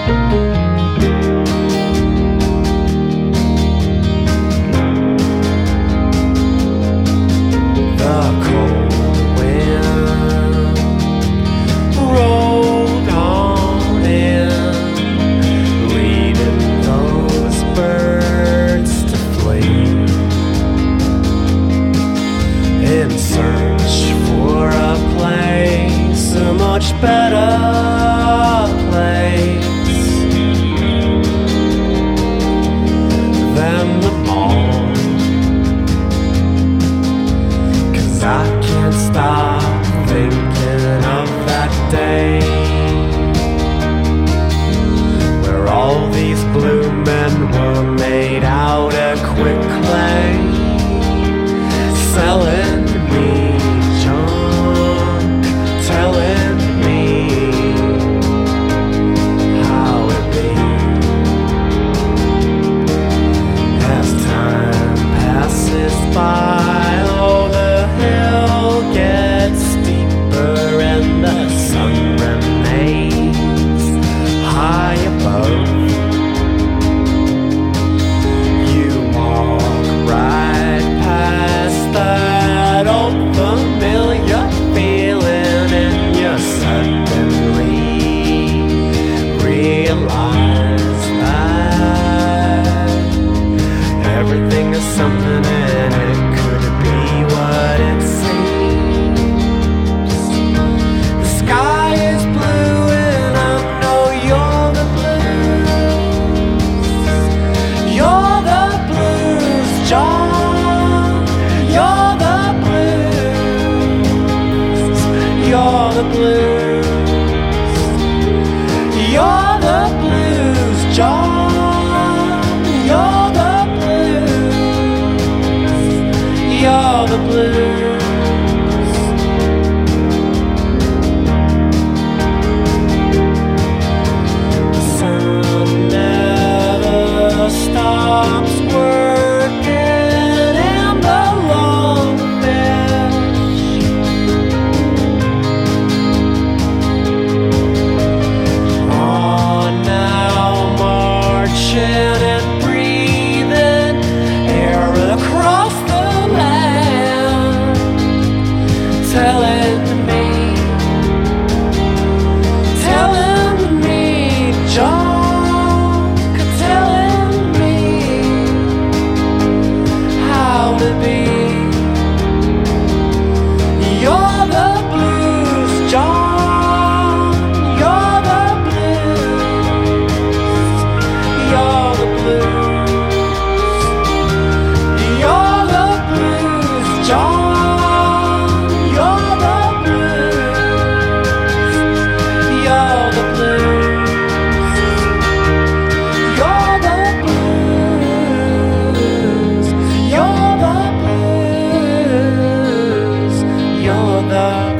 In search for a place, a much better place than the mall. 'Cause I can't stop thinking of that day where all these blue men were made out of quick clay, selling me junk, telling me how it be. As time passes by, oh, the hill gets steeper and the sun remains high above. You walk right past that old familiar feeling, and you suddenly realize that everything is something and it could be what it seems. The sky is blue and I know you're the blues. You're the blues, John. You're the blues. You're the blues. You're the blues, John. You're the blues. You're the blues. The sun never stops working in the long fish are now marching and breathing air across the land, telling me, John, telling me how to be. You're the blues, John. You're the blues. You're the blues. You're the blues, John. You're the blues. You're the blues. You're the blues. You're the blues. You're the